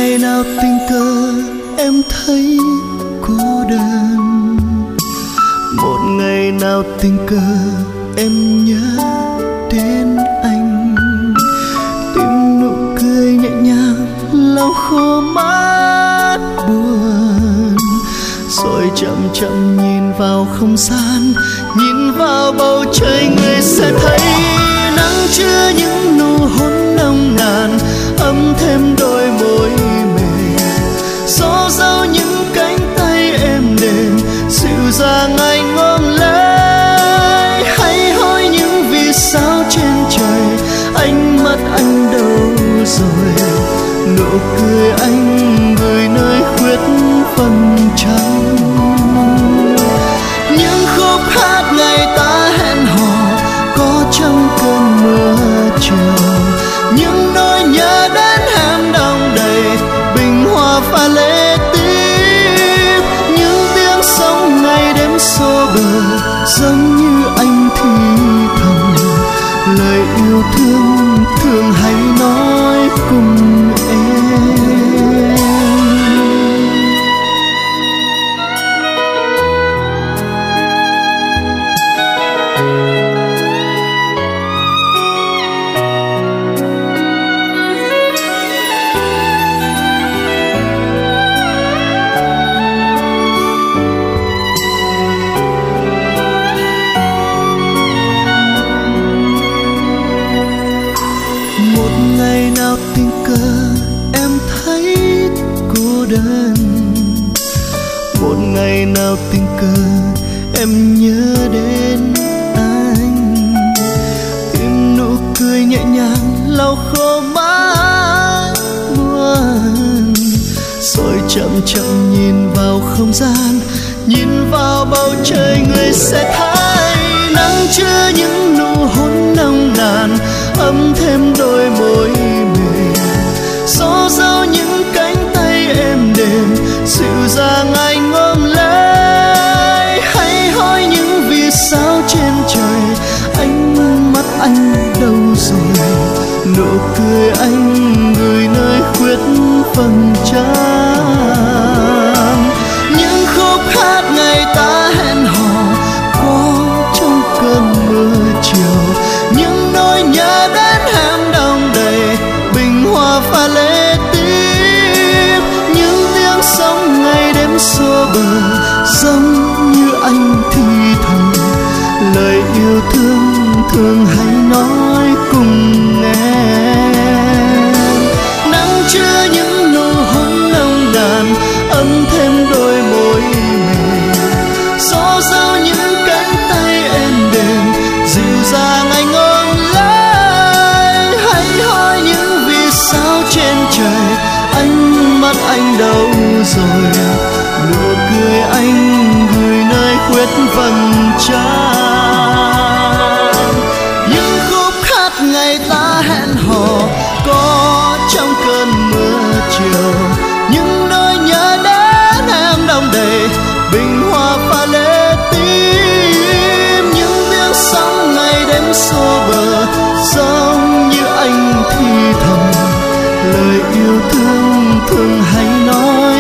ngày nào tình cờ em thấy cô đơn, một ngày nào tình cờ em nhớ đến anh, tìm nụ cười nhẹ nhàng lau khô mắt buồn, rồi chậm chậm nhìn vào không gian, nhìn vào bầu trời, người sẽ thấy nắng chứa những nụ hôn nồng nàn, ấm thêm đôi môi mềm, gió rao những cánh tay êm đềm, dịu dàng anh ôm lấy. Hãy hỏi những vì sao trên trời, ánh mắt anh đâu rồi, nụ cười anh gửi nơi khuyết phần trắng. Những khúc hát ngày ta hẹn hò có trong cơn mưa chiều, những nỗi nhớ đến em đong đầy bình hoa pha lê tím, những tiếng sóng ngày đêm xô bờ giống như anh thì thầm, lời yêu thương thường hay nói cùng em. Ngày nào tình cờ em thấy cô đơn, một ngày nào tình cờ em nhớ đến anh, tìm nụ cười nhẹ nhàng lau khô mắt buồn, rồi chậm chậm nhìn vào không gian, nhìn vào bầu trời, người sẽ thấy nắng chứa những nụ hôn nồng nàn, ấm thêm đôi môi mềm, gió rao những cánh tay êm đềm, dịu dàng anh ôm lấy. Hãy hỏi những vì sao trên trời, ánh mắt anh đâu rồi, nụ cười anh gửi nơi khuyết phần trắng. Những khúc hát ngày ta hẹn hò có trong cơn mưa chiều, những nỗi nhớ đến em đong đầy bình hoa pha lê tím, những tiếng sóng ngày đêm xô bờ giống như anh thì thầm, lời yêu thương thường hay nói cùng em. Nắng chứa những nụ hôn nồng nàn, ấm thêm đôi môi mềm, gió rao những cánh tay êm đềm, dịu dàng anh ôm lấy. Hãy hỏi những vì sao trên trời, ánh mắt anh đâu rồi, nụ cười anh gửi nơi khuyết phần trắng. Những khúc hát ngày ta hẹn hò có trong cơn mưa chiều, những nỗi nhớ đến em đong đầy bình hoa pha lê tím, những tiếng sóng ngày đêm xô bờ giống như anh thì thầm, lời yêu thương thường hay nói